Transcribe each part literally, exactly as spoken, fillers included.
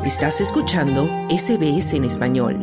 Estás escuchando S B S en español.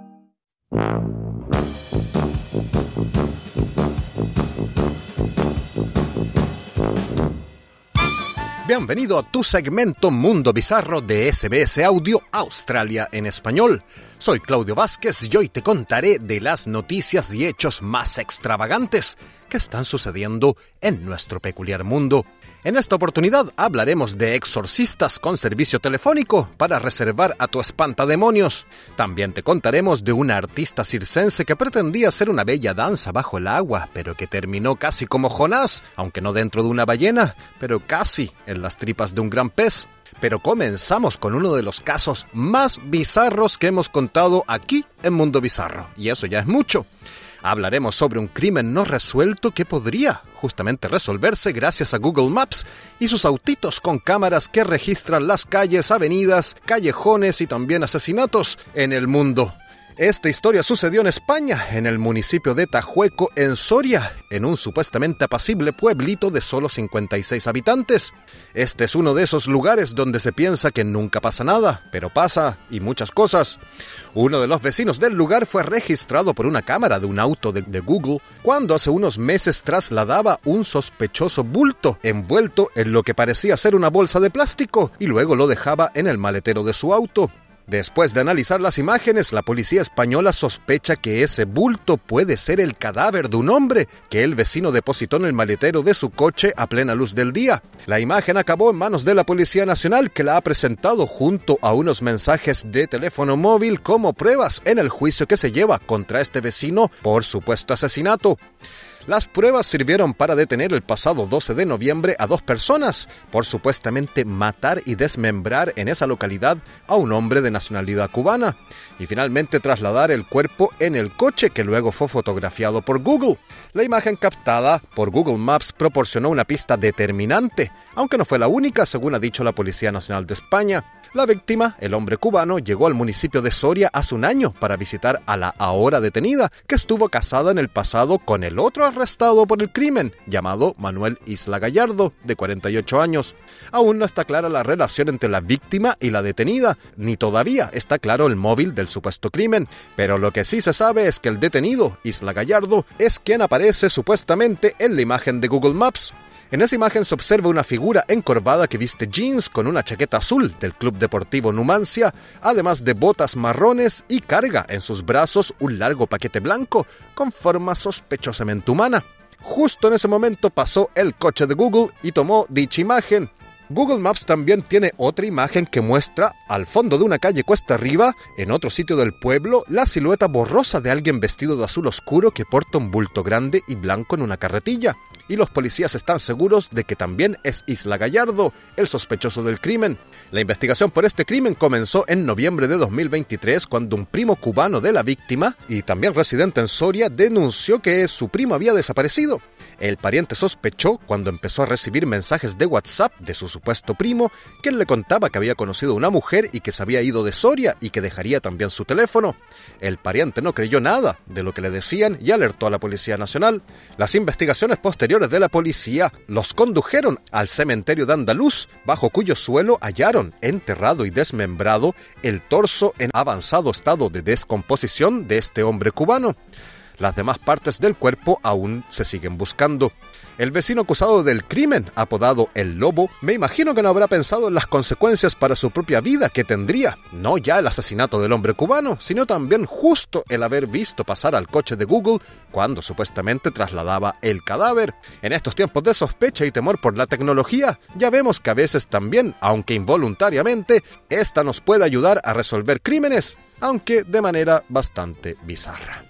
Bienvenido a tu segmento Mundo Bizarro de S B S Audio Australia en español. Soy Claudio Vázquez y hoy te contaré de las noticias y hechos más extravagantes que están sucediendo en nuestro peculiar mundo. En esta oportunidad hablaremos de exorcistas con servicio telefónico para reservar a tu espantademonios. También te contaremos de una artista circense que pretendía hacer una bella danza bajo el agua, pero que terminó casi como Jonás, aunque no dentro de una ballena, pero casi en las tripas de un gran pez. Pero comenzamos con uno de los casos más bizarros que hemos contado aquí en Mundo Bizarro, y eso ya es mucho. Hablaremos sobre un crimen no resuelto que podría justamente resolverse gracias a Google Maps y sus autitos con cámaras que registran las calles, avenidas, callejones y también asesinatos en el mundo. Esta historia sucedió en España, en el municipio de Tajueco, en Soria, en un supuestamente apacible pueblito de solo cincuenta y seis habitantes. Este es uno de esos lugares donde se piensa que nunca pasa nada, pero pasa, y muchas cosas. Uno de los vecinos del lugar fue registrado por una cámara de un auto de, de Google cuando hace unos meses trasladaba un sospechoso bulto envuelto en lo que parecía ser una bolsa de plástico y luego lo dejaba en el maletero de su auto. Después de analizar las imágenes, la policía española sospecha que ese bulto puede ser el cadáver de un hombre que el vecino depositó en el maletero de su coche a plena luz del día. La imagen acabó en manos de la Policía Nacional, que la ha presentado junto a unos mensajes de teléfono móvil como pruebas en el juicio que se lleva contra este vecino por supuesto asesinato. Las pruebas sirvieron para detener el pasado doce de noviembre a dos personas por supuestamente matar y desmembrar en esa localidad a un hombre de nacionalidad cubana y finalmente trasladar el cuerpo en el coche que luego fue fotografiado por Google. La imagen captada por Google Maps proporcionó una pista determinante, aunque no fue la única, según ha dicho la Policía Nacional de España. La víctima, el hombre cubano, llegó al municipio de Soria hace un año para visitar a la ahora detenida, que estuvo casada en el pasado con el otro arrestado por el crimen, llamado Manuel Isla Gallardo, de cuarenta y ocho años. Aún no está clara la relación entre la víctima y la detenida, ni todavía está claro el móvil del supuesto crimen, pero lo que sí se sabe es que el detenido, Isla Gallardo, es quien aparece supuestamente en la imagen de Google Maps. En esa imagen se observa una figura encorvada que viste jeans con una chaqueta azul del Club Deportivo Numancia, además de botas marrones, y carga en sus brazos un largo paquete blanco con forma sospechosamente humana. Justo en ese momento pasó el coche de Google y tomó dicha imagen. Google Maps también tiene otra imagen que muestra, al fondo de una calle cuesta arriba, en otro sitio del pueblo, la silueta borrosa de alguien vestido de azul oscuro que porta un bulto grande y blanco en una carretilla. Y los policías están seguros de que también es Isla Gallardo, el sospechoso del crimen. La investigación por este crimen comenzó en noviembre de dos mil veintitrés, cuando un primo cubano de la víctima, y también residente en Soria, denunció que su primo había desaparecido. El pariente sospechó cuando empezó a recibir mensajes de WhatsApp de su supuesto primo, quien le contaba que había conocido a una mujer y que se había ido de Soria y que dejaría también su teléfono. El pariente no creyó nada de lo que le decían y alertó a la Policía Nacional. Las investigaciones posteriores de la policía los condujeron al cementerio de Andaluz, bajo cuyo suelo hallaron enterrado y desmembrado el torso en avanzado estado de descomposición de este hombre cubano. Las demás partes del cuerpo aún se siguen buscando. El vecino acusado del crimen, apodado El Lobo, me imagino que no habrá pensado en las consecuencias para su propia vida que tendría, no ya el asesinato del hombre cubano, sino también justo el haber visto pasar al coche de Google cuando supuestamente trasladaba el cadáver. En estos tiempos de sospecha y temor por la tecnología, ya vemos que a veces también, aunque involuntariamente, esta nos puede ayudar a resolver crímenes, aunque de manera bastante bizarra.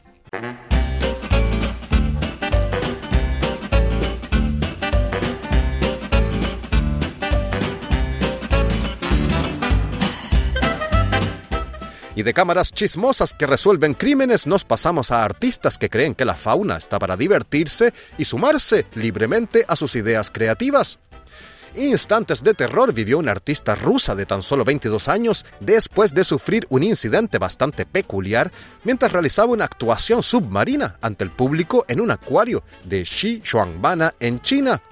Y de cámaras chismosas que resuelven crímenes nos pasamos a artistas que creen que la fauna está para divertirse y sumarse libremente a sus ideas creativas. Instantes de terror vivió una artista rusa de tan solo veintidós años después de sufrir un incidente bastante peculiar mientras realizaba una actuación submarina ante el público en un acuario de Xishuangbanna en China.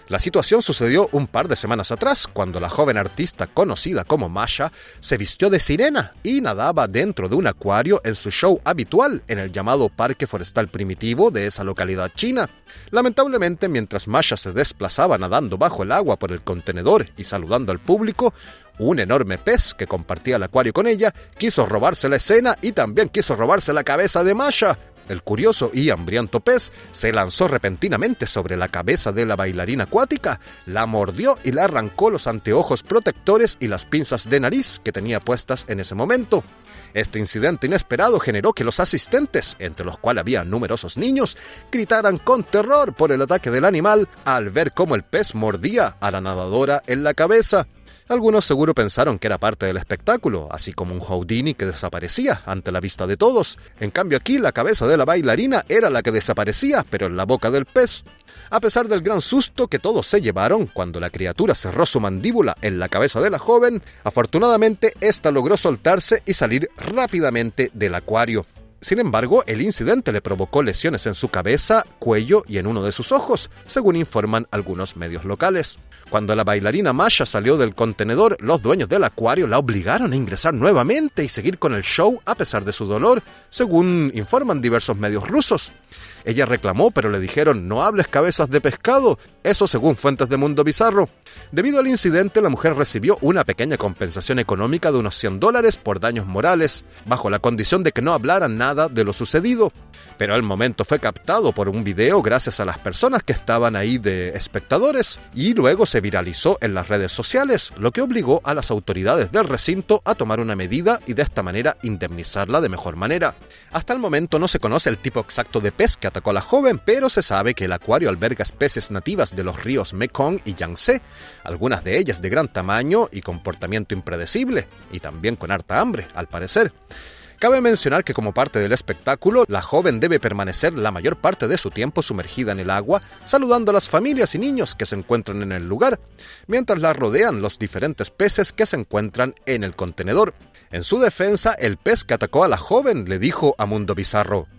La situación sucedió un par de semanas atrás, cuando la joven artista conocida como Masha se vistió de sirena y nadaba dentro de un acuario en su show habitual en el llamado Parque Forestal Primitivo de esa localidad china. Lamentablemente, mientras Masha se desplazaba nadando bajo el agua por el contenedor y saludando al público, un enorme pez que compartía el acuario con ella quiso robarse la escena y también quiso robarse la cabeza de Masha. El curioso y hambriento pez se lanzó repentinamente sobre la cabeza de la bailarina acuática, la mordió y le arrancó los anteojos protectores y las pinzas de nariz que tenía puestas en ese momento. Este incidente inesperado generó que los asistentes, entre los cuales había numerosos niños, gritaran con terror por el ataque del animal al ver cómo el pez mordía a la nadadora en la cabeza. Algunos seguro pensaron que era parte del espectáculo, así como un Houdini que desaparecía ante la vista de todos. En cambio aquí la cabeza de la bailarina era la que desaparecía, pero en la boca del pez. A pesar del gran susto que todos se llevaron cuando la criatura cerró su mandíbula en la cabeza de la joven, afortunadamente ésta logró soltarse y salir rápidamente del acuario. Sin embargo, el incidente le provocó lesiones en su cabeza, cuello y en uno de sus ojos, según informan algunos medios locales. Cuando la bailarina Masha salió del contenedor, los dueños del acuario la obligaron a ingresar nuevamente y seguir con el show a pesar de su dolor, según informan diversos medios rusos. Ella reclamó, pero le dijeron: no hables cabezas de pescado, eso según fuentes de Mundo Bizarro. Debido al incidente, la mujer recibió una pequeña compensación económica de unos cien dólares por daños morales, bajo la condición de que no hablaran nada de lo sucedido. Pero el momento fue captado por un video gracias a las personas que estaban ahí de espectadores, y luego se viralizó en las redes sociales, lo que obligó a las autoridades del recinto a tomar una medida y de esta manera indemnizarla de mejor manera. Hasta el momento no se conoce el tipo exacto de pez que atacó a la joven, pero se sabe que el acuario alberga especies nativas de los ríos Mekong y Yangtze, algunas de ellas de gran tamaño y comportamiento impredecible, y también con harta hambre, al parecer. Cabe mencionar que como parte del espectáculo, la joven debe permanecer la mayor parte de su tiempo sumergida en el agua, saludando a las familias y niños que se encuentran en el lugar, mientras la rodean los diferentes peces que se encuentran en el contenedor. En su defensa, el pez que atacó a la joven le dijo a Mundo Bizarro: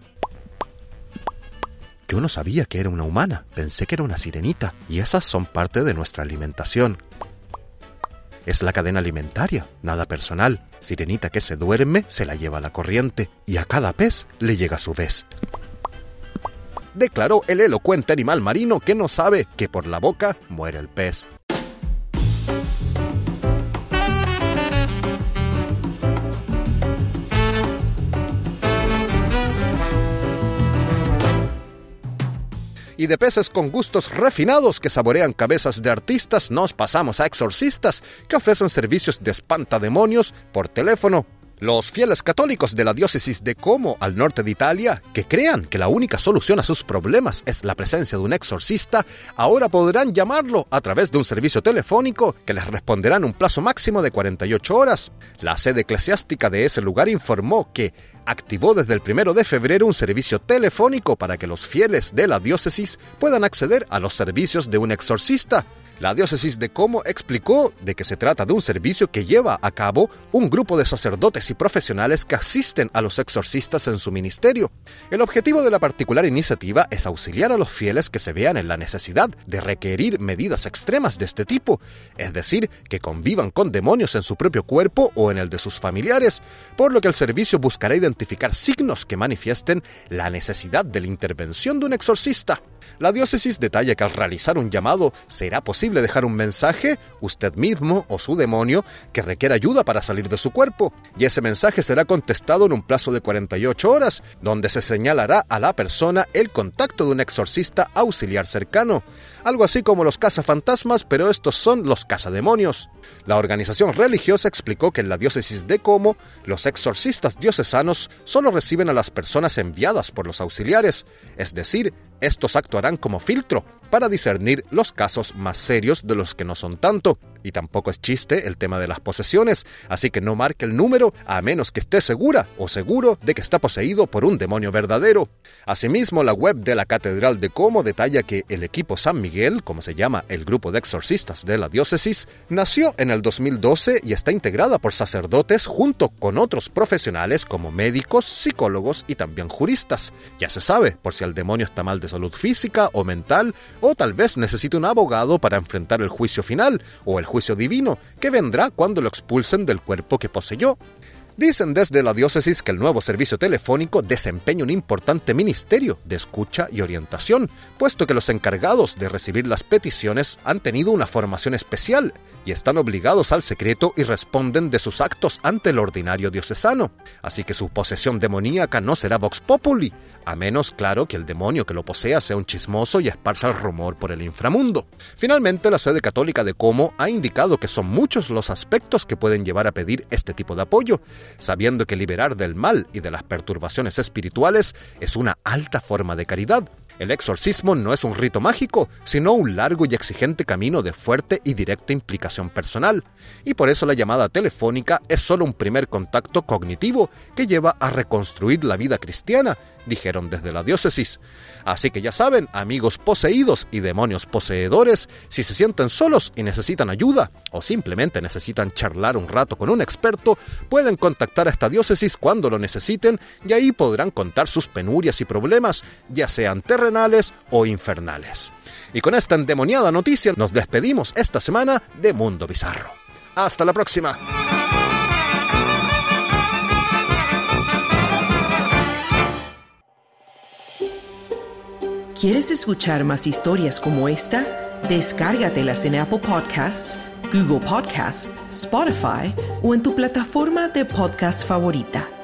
yo no sabía que era una humana, pensé que era una sirenita, y esas son parte de nuestra alimentación. Es la cadena alimentaria, nada personal. Sirenita que se duerme, se la lleva la corriente, y a cada pez le llega su vez. Declaró el elocuente animal marino que no sabe que por la boca muere el pez. Y de peces con gustos refinados que saborean cabezas de artistas, nos pasamos a exorcistas que ofrecen servicios de espantademonios por teléfono. Los fieles católicos de la diócesis de Como, al norte de Italia, que crean que la única solución a sus problemas es la presencia de un exorcista, ahora podrán llamarlo a través de un servicio telefónico que les responderá en un plazo máximo de cuarenta y ocho horas. La sede eclesiástica de ese lugar informó que activó desde el primero de febrero un servicio telefónico para que los fieles de la diócesis puedan acceder a los servicios de un exorcista. La diócesis de Como explicó de que se trata de un servicio que lleva a cabo un grupo de sacerdotes y profesionales que asisten a los exorcistas en su ministerio. El objetivo de la particular iniciativa es auxiliar a los fieles que se vean en la necesidad de requerir medidas extremas de este tipo, es decir, que convivan con demonios en su propio cuerpo o en el de sus familiares, por lo que el servicio buscará identificar signos que manifiesten la necesidad de la intervención de un exorcista. La diócesis detalla que al realizar un llamado será posible dejar un mensaje, usted mismo o su demonio, que requiera ayuda para salir de su cuerpo, y ese mensaje será contestado en un plazo de cuarenta y ocho horas, donde se señalará a la persona el contacto de un exorcista auxiliar cercano, algo así como los cazafantasmas, pero estos son los cazademonios. La organización religiosa explicó que en la diócesis de Como, los exorcistas diocesanos solo reciben a las personas enviadas por los auxiliares, es decir, estos actuarán como filtro para discernir los casos más serios de los que no son tanto. Y tampoco es chiste el tema de las posesiones, así que no marque el número a menos que esté segura o seguro de que está poseído por un demonio verdadero. Asimismo, la web de la Catedral de Como detalla que el equipo San Miguel, como se llama el grupo de exorcistas de la diócesis, nació en el dos mil doce y está integrada por sacerdotes junto con otros profesionales como médicos, psicólogos y también juristas. Ya se sabe, por si el demonio está mal de salud física o mental, o tal vez necesite un abogado para enfrentar el juicio final o el juicio divino, que vendrá cuando lo expulsen del cuerpo que poseyó. Dicen desde la diócesis que el nuevo servicio telefónico desempeña un importante ministerio de escucha y orientación, puesto que los encargados de recibir las peticiones han tenido una formación especial y están obligados al secreto y responden de sus actos ante el ordinario diocesano. Así que su posesión demoníaca no será vox populi, a menos, claro, que el demonio que lo posea sea un chismoso y esparza el rumor por el inframundo. Finalmente, la sede católica de Como ha indicado que son muchos los aspectos que pueden llevar a pedir este tipo de apoyo, sabiendo que liberar del mal y de las perturbaciones espirituales es una alta forma de caridad. El exorcismo no es un rito mágico, sino un largo y exigente camino de fuerte y directa implicación personal, y por eso la llamada telefónica es solo un primer contacto cognitivo que lleva a reconstruir la vida cristiana, dijeron desde la diócesis. Así que ya saben, amigos poseídos y demonios poseedores, si se sienten solos y necesitan ayuda, o simplemente necesitan charlar un rato con un experto, pueden contactar a esta diócesis cuando lo necesiten y ahí podrán contar sus penurias y problemas, ya sean terrenales o infernales. Y con esta endemoniada noticia nos despedimos esta semana de Mundo Bizarro. ¡Hasta la próxima! ¿Quieres escuchar más historias como esta? Descárgatelas en Apple Podcasts, Google Podcasts, Spotify o en tu plataforma de podcast favorita.